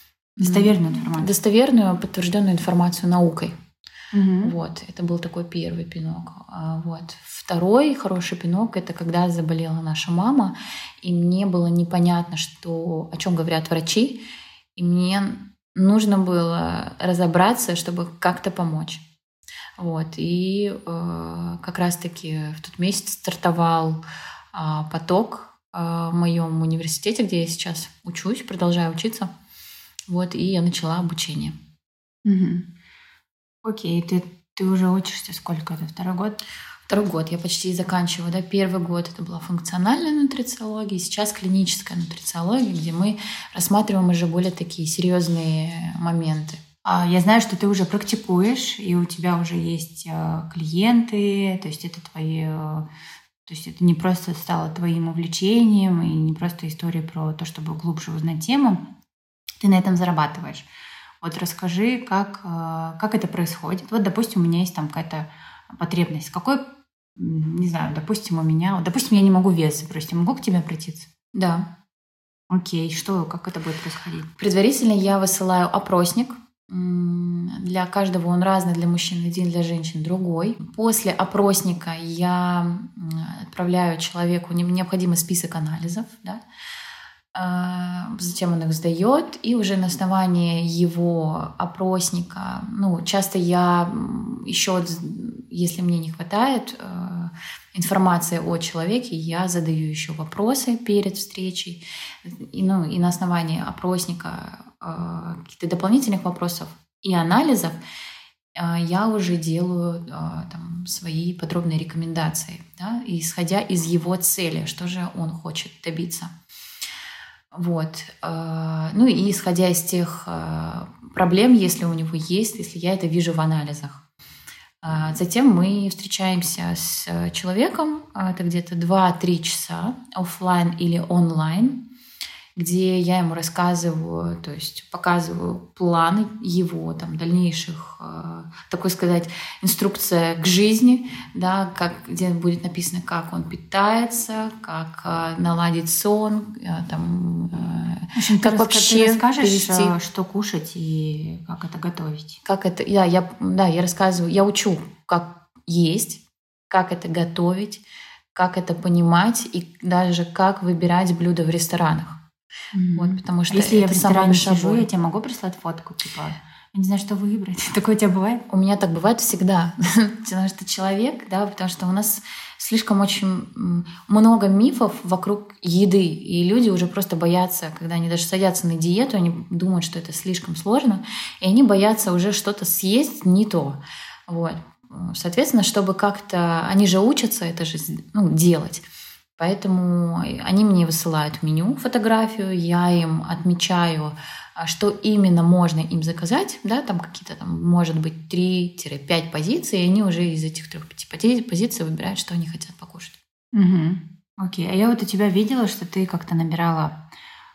достоверную, подтвержденную информацию наукой. Угу. Вот, это был такой первый пинок. Вот. Второй хороший пинок — это когда заболела наша мама, и мне было непонятно, о чем говорят врачи, и мне нужно было разобраться, чтобы как-то помочь. Вот. И как раз-таки в тот месяц стартовал поток в моем университете, где я сейчас учусь, продолжаю учиться. Вот, и я начала обучение. Угу. Окей, ты уже учишься сколько? Это второй год? Второй год, я почти заканчиваю. Да? Первый год это была функциональная нутрициология, сейчас клиническая нутрициология, где мы рассматриваем уже более такие серьезные моменты. Я знаю, что ты уже практикуешь, и у тебя уже есть клиенты, то есть это это не просто стало твоим увлечением и не просто история про то, чтобы глубже узнать тему. Ты на этом зарабатываешь. Вот расскажи, как это происходит. Вот, допустим, у меня есть там какая-то потребность. Не знаю, допустим, я не могу вес забросить. Я могу к тебе обратиться? Да. Окей, как это будет происходить? Предварительно я высылаю опросник. Для каждого он разный, для мужчин один, для женщин другой. После опросника я отправляю человеку необходимый список анализов, да? Затем он их сдает, и уже на основании его опросника, часто я еще, если мне не хватает информации о человеке, я задаю еще вопросы перед встречей, и на основании опросника каких-то дополнительных вопросов и анализов я уже делаю свои подробные рекомендации, да, исходя из его цели, что же он хочет добиться. Вот. Ну и исходя из тех проблем, если у него есть, если я это вижу в анализах. Затем мы встречаемся с человеком, это где-то 2-3 часа, офлайн или онлайн, где я ему рассказываю, то есть показываю планы его там, дальнейших, такой сказать, инструкция к жизни, да, где будет написано, как он питается, как наладить сон, там, в общем, как вообще ты расскажешь, перевести. что кушать и как это готовить. Как это, я рассказываю, я учу, как есть, как это готовить, как это понимать и даже как выбирать блюда в ресторанах. Вот, потому что если я в это ресторане само сижу, собой. я тебе могу прислать фотку, типа, я не знаю, что выбрать. Такое у тебя бывает? У меня так бывает всегда, потому что человек, да, потому что у нас слишком очень много мифов вокруг еды, и люди уже просто боятся, когда они даже садятся на диету, они думают, что это слишком сложно, и они боятся уже что-то съесть не то. Вот. Соответственно, чтобы как-то... Они же учатся это же делать. Поэтому они мне высылают меню, фотографию, я им отмечаю, что именно можно им заказать, да, там какие-то, там, может быть, 3-5 позиций, и они уже из этих 3-5 позиций выбирают, что они хотят покушать. Окей. А я вот у тебя видела, что ты как-то набирала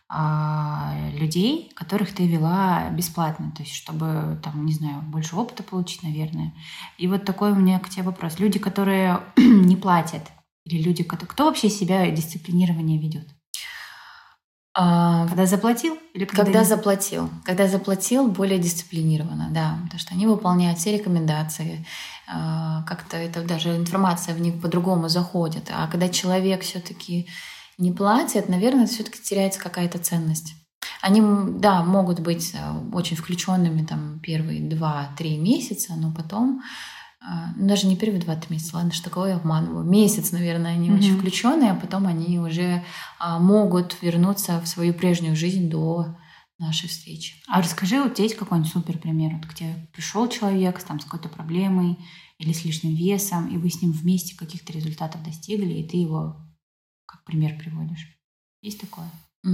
людей, которых ты вела бесплатно, то есть чтобы, там, не знаю, больше опыта получить, наверное. И вот такой у меня к тебе вопрос. Люди, которые не платят, или люди, кто вообще себя дисциплинирование ведет? Когда заплатил? Или когда заплатил. Когда заплатил, более дисциплинированно, да. Потому что они выполняют все рекомендации. Как-то это даже информация в них по-другому заходит. А когда человек все-таки не платит, наверное, все-таки теряется какая-то ценность. Они, да, могут быть очень включенными там первые 2-3 месяца, но потом даже не первые 2-3 месяца, ладно, что такое я обманываю. Месяц, наверное, они очень включенные, а потом они уже могут вернуться в свою прежнюю жизнь до нашей встречи. А расскажи, вот у тебя есть какой-нибудь супер пример? Вот к тебе пришел человек там, с какой-то проблемой или с лишним весом, и вы с ним вместе каких-то результатов достигли, и ты его как пример приводишь. Есть такое?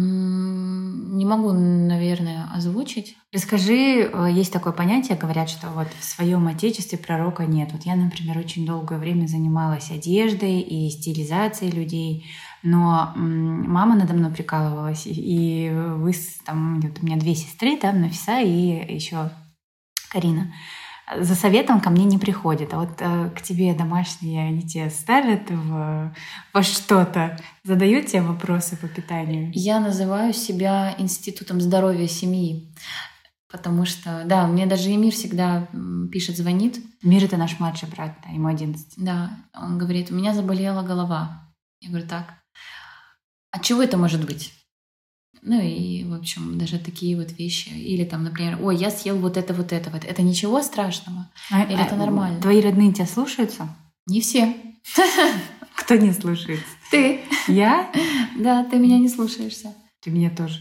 Не могу, наверное, озвучить. Расскажи, есть такое понятие, говорят, что вот в своем отечестве пророка нет. Вот я, например, очень долгое время занималась одеждой и стилизацией людей, но мама надо мной прикалывалась, и вы там, у меня 2 сестры, там, Нафиса и еще Карина. За советом ко мне не приходит. А вот к тебе домашние, они тебе ставят во что-то, задают тебе вопросы по питанию? Я называю себя институтом здоровья семьи, потому что, да, мне даже Эмир всегда пишет, звонит. Эмир — это наш младший брат, да, ему 11. Да, он говорит, у меня заболела голова. Я говорю, так, от чего это может быть? Ну и, в общем, даже такие вот вещи. Или там, например, ой, я съел вот это, вот это. Вот. Это ничего страшного? Или это нормально? Твои родные тебя слушаются? Не все. Кто не слушается? Ты. Я? Да, ты меня не слушаешься. Ты меня тоже.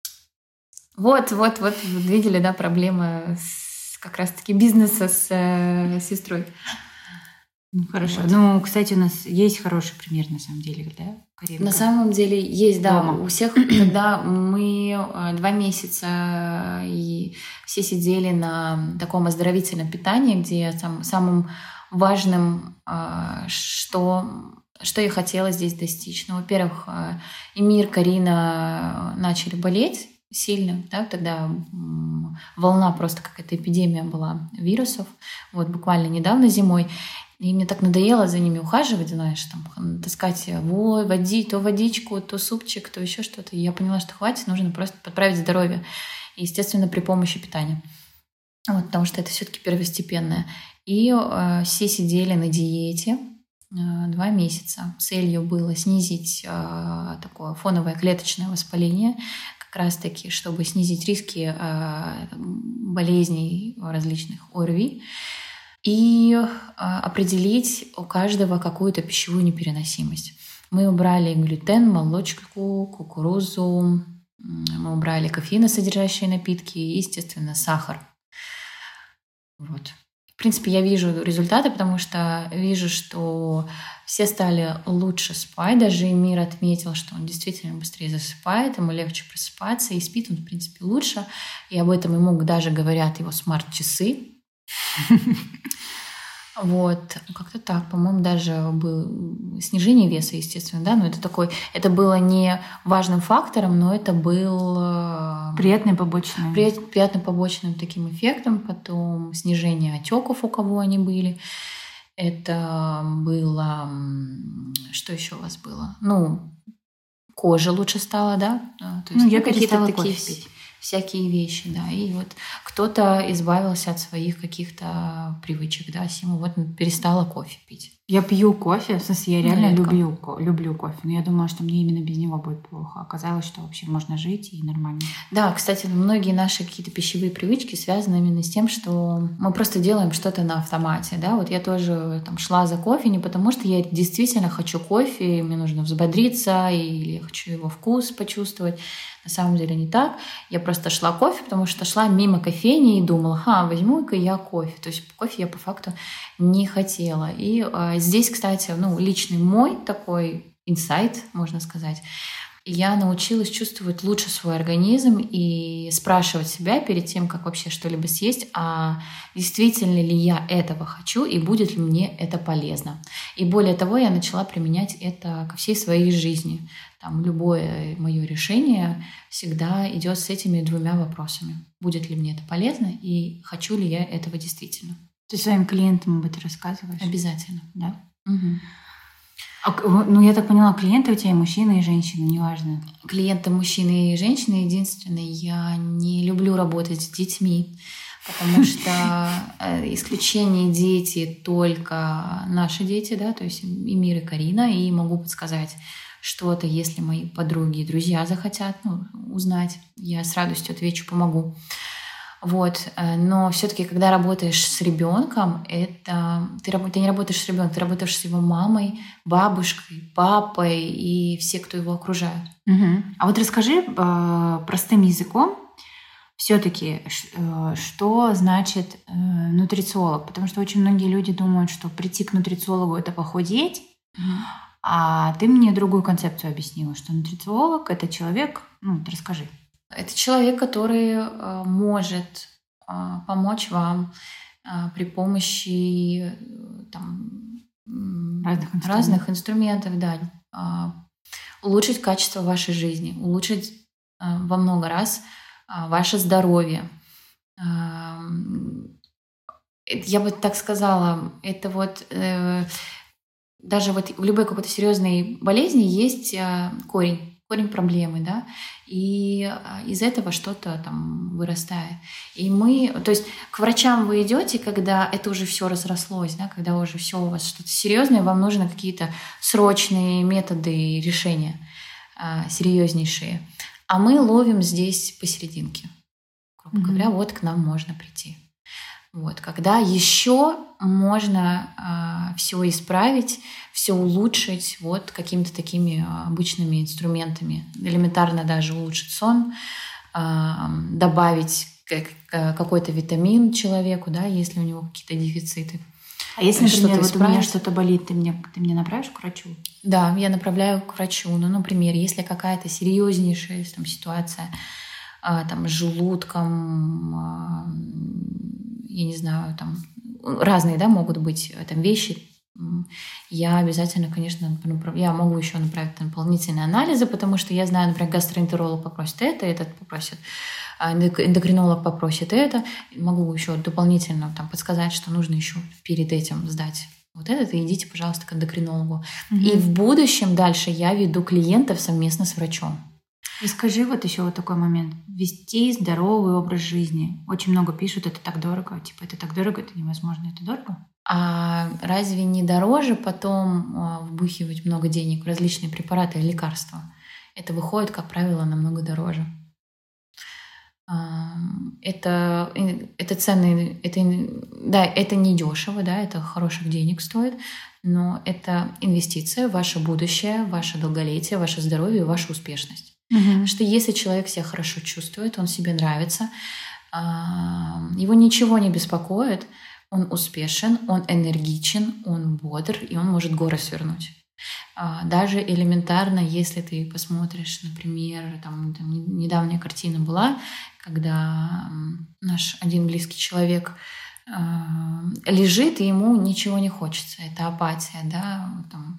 Вот, видели, да, проблема как раз-таки бизнеса с сестрой. Ну, хорошо. Вот. Ну, кстати, у нас есть хороший пример, на самом деле, да, Каринка? На самом деле есть, да. Дома. У всех, когда мы 2 месяца и все сидели на таком оздоровительном питании, где самым важным, что я хотела здесь достичь. Ну, во-первых, Эмир, Карина начали болеть сильно, да, тогда волна просто какая-то эпидемия была вирусов, вот буквально недавно зимой. И мне так надоело за ними ухаживать, знаешь, там, таскать то водичку, то супчик, то еще что-то. И я поняла, что хватит, нужно просто подправить здоровье. И, естественно, при помощи питания. Вот, потому что это все-таки первостепенное. И все сидели на диете 2 месяца. Целью было снизить такое фоновое клеточное воспаление, как раз-таки, чтобы снизить риски болезней различных ОРВИ. И определить у каждого какую-то пищевую непереносимость. Мы убрали глютен, молочку, кукурузу, мы убрали кофеиносодержащие напитки и, естественно, сахар. Вот. принципе, я вижу результаты, потому что вижу, что все стали лучше спать. Даже Эмир отметил, что он действительно быстрее засыпает, ему легче просыпаться, и спит он, в принципе, лучше. И об этом ему даже говорят его смарт-часы. Вот, как-то так, по-моему, даже было снижение веса, естественно, да, но это было не важным фактором, но это был приятным побочным таким эффектом, потом снижение отеков, у кого они были, это было, что еще у вас было, кожа лучше стала, да, то есть я какие-то такие всякие вещи, да, и вот кто-то избавился от своих каких-то привычек, да, Сима вот перестала кофе пить. Я пью кофе, в смысле, я реально люблю кофе, но я думала, что мне именно без него будет плохо. Оказалось, что вообще можно жить и нормально. Да, кстати, многие наши какие-то пищевые привычки связаны именно с тем, что мы просто делаем что-то на автомате, да, вот я тоже шла за кофе не потому, что я действительно хочу кофе, и мне нужно взбодриться, или я хочу его вкус почувствовать. На самом деле не так. Я просто шла кофе, потому что шла мимо кофейни и думала, возьму-ка я кофе. То есть кофе я по факту не хотела. И здесь, кстати, личный мой такой инсайт, можно сказать. Я научилась чувствовать лучше свой организм и спрашивать себя перед тем, как вообще что-либо съесть, а действительно ли я этого хочу и будет ли мне это полезно. И более того, я начала применять это ко всей своей жизни. Любое мое решение всегда идет с этими двумя вопросами. Будет ли мне это полезно и хочу ли я этого действительно. Ты своим клиентам об этом рассказываешь? Обязательно. Да? Угу. Я так поняла, клиенты у тебя и мужчины, и женщины, неважно. Клиенты мужчины и женщины. Единственное, я не люблю работать с детьми, потому что исключение дети только наши дети, да, то есть Эмир и Карина, и могу подсказать что-то, если мои подруги и друзья захотят узнать, я с радостью отвечу, помогу. Вот. Но все-таки, когда работаешь с ребенком, ты не работаешь с ребенком, ты работаешь с его мамой, бабушкой, папой и все, кто его окружает. Угу. А вот расскажи простым языком все-таки, что значит нутрициолог, потому что очень многие люди думают, что прийти к нутрициологу — это похудеть. А ты мне другую концепцию объяснила, что нутрициолог — это человек, расскажи. Это человек, который может помочь вам при помощи разных инструментов, да, улучшить качество вашей жизни, улучшить во много раз ваше здоровье. Я бы так сказала, это даже в любой какой-то серьезной болезни есть корень проблемы, да, и из этого что-то вырастает. И то есть к врачам вы идете, когда это уже все разрослось, да, когда уже все у вас что-то серьезное, вам нужны какие-то срочные методы решения, серьезнейшие. А мы ловим здесь посерединке. Грубо говоря, вот к нам можно прийти. Вот, когда еще можно все исправить, все улучшить какими-то такими обычными инструментами. Элементарно даже улучшить сон, добавить какой-то витамин человеку, да, если у него какие-то дефициты. А если, например, у меня что-то болит, ты меня направишь к врачу? Да, я направляю к врачу. Например, если какая-то серьезнейшая ситуация с желудком, я не знаю, разные, да, могут быть вещи. Я обязательно, конечно, я могу еще направить дополнительные анализы, потому что я знаю, например, гастроэнтеролог попросит это, этот попросит, эндокринолог попросит это. Могу еще дополнительно подсказать, что нужно еще перед этим сдать вот это, и идите, пожалуйста, к эндокринологу. И в будущем дальше я веду клиентов совместно с врачом. И скажи еще такой момент. Вести здоровый образ жизни. Очень много пишут, это так дорого. Это так дорого, это невозможно, это дорого. А разве не дороже потом вбухивать много денег в различные препараты и лекарства? Это выходит, как правило, намного дороже. Это ценные, это не дешево, да, это хороших денег стоит, но это инвестиция в ваше будущее, ваше долголетие, ваше здоровье и вашу успешность. Потому что если человек себя хорошо чувствует, он себе нравится, его ничего не беспокоит, он успешен, он энергичен, он бодр, и он может горы свернуть. Даже элементарно, если ты посмотришь, например, там недавняя картина была, когда наш один близкий человек лежит, и ему ничего не хочется. Это апатия, да,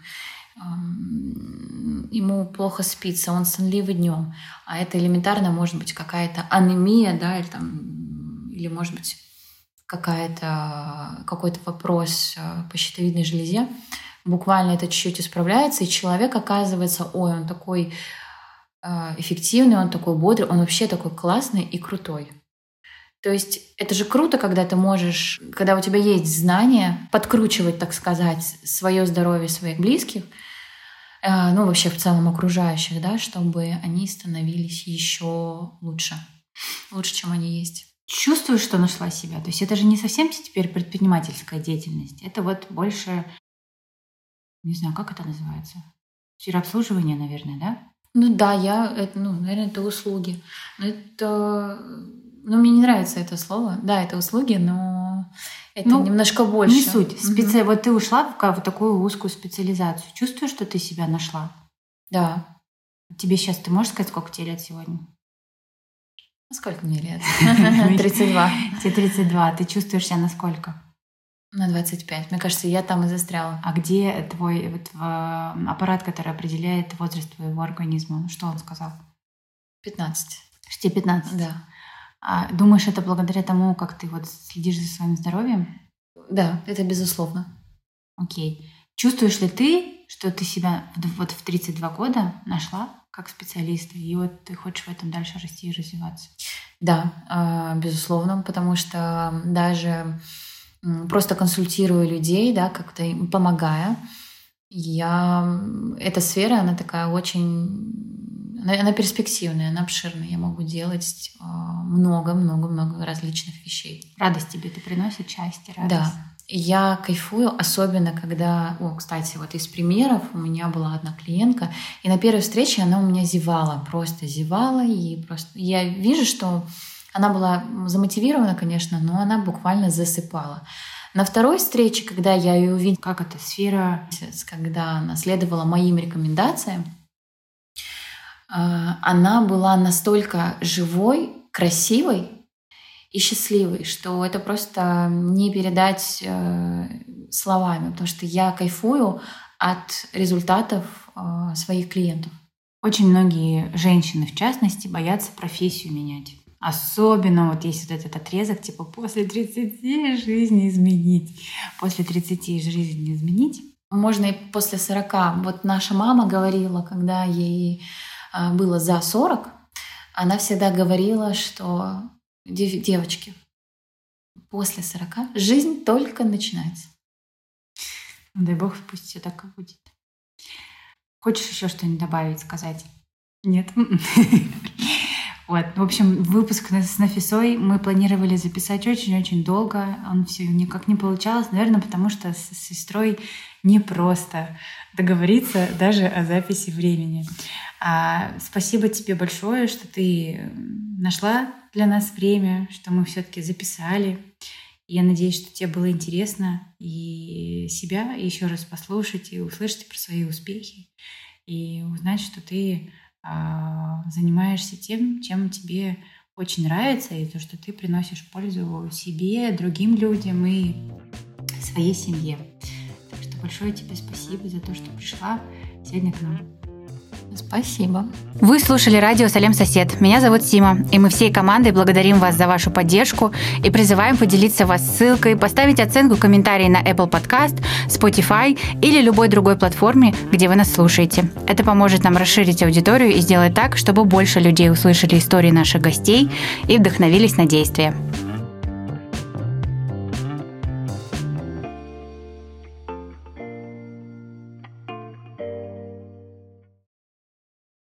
ему плохо спится, он сонливый днем, а это элементарно может быть какая-то анемия, да, или может быть какой-то вопрос по щитовидной железе. Буквально это чуть-чуть исправляется, и человек оказывается, он такой эффективный, он такой бодрый, он вообще такой классный и крутой. То есть это же круто, когда ты можешь, когда у тебя есть знания, подкручивать, так сказать, свое здоровье своих близких, вообще в целом окружающих, да, чтобы они становились еще лучше, чем они есть. Чувствуешь, что нашла себя? То есть это же не совсем теперь предпринимательская деятельность, это вот больше, не знаю, как это называется, сфера обслуживания, наверное, да? Наверное, это услуги. Мне не нравится это слово. Да, это услуги, но это немножко больше. Не суть. Вот ты ушла в такую узкую специализацию. Чувствуешь, что ты себя нашла? Да. Тебе сейчас, ты можешь сказать, сколько тебе лет сегодня? Сколько мне лет? 32. Тебе 32. Ты чувствуешь себя на сколько? На 25. Мне кажется, я там и застряла. А где твой аппарат, который определяет возраст твоего организма? Что он сказал? 15. Что тебе 15? Да. А думаешь, это благодаря тому, как ты следишь за своим здоровьем? Да, это безусловно. Окей. Чувствуешь ли ты, что ты себя в 32 года нашла как специалиста, и ты хочешь в этом дальше расти и развиваться? Да, безусловно, потому что даже просто консультируя людей, да, как-то им помогая, эта сфера, она такая очень... Она перспективная, она обширная. Я могу делать много-много-много различных вещей. Радость тебе это приносит, счастье, радость? Да. Я кайфую, особенно когда... Кстати, из примеров у меня была одна клиентка, и на первой встрече она у меня зевала, просто зевала, и просто... Я вижу, что она была замотивирована, конечно, но она буквально засыпала. На второй встрече, когда я ее увидела... Как это? Сфера... Когда она следовала моим рекомендациям, она была настолько живой, красивой и счастливой, что это просто не передать словами, потому что я кайфую от результатов своих клиентов. Очень многие женщины, в частности, боятся профессию менять. Особенно есть этот отрезок, после 30 жизнь изменить. После 30 жизнь изменить. Можно и после 40. Наша мама говорила, когда ей было за 40, она всегда говорила, что девочки, после 40 жизнь только начинается. Дай бог, пусть все так и будет. Хочешь еще что-нибудь добавить, сказать? Нет? В общем, выпуск с Нафисой мы планировали записать очень-очень долго. Он все никак не получалось. Наверное, потому что с сестрой непросто договориться даже о записи времени. Спасибо тебе большое, что ты нашла для нас время, что мы все-таки записали. Я надеюсь, что тебе было интересно и себя еще раз послушать, и услышать про свои успехи, и узнать, что ты занимаешься тем, чем тебе очень нравится, и то, что ты приносишь пользу себе, другим людям и своей семье. Так что большое тебе спасибо за то, что пришла сегодня к нам. Спасибо. Вы слушали радио «Салем Сосед». Меня зовут Сима, и мы всей командой благодарим вас за вашу поддержку и призываем поделиться вас ссылкой, поставить оценку, комментарий на Apple Podcast, Spotify или любой другой платформе, где вы нас слушаете. Это поможет нам расширить аудиторию и сделать так, чтобы больше людей услышали истории наших гостей и вдохновились на действие.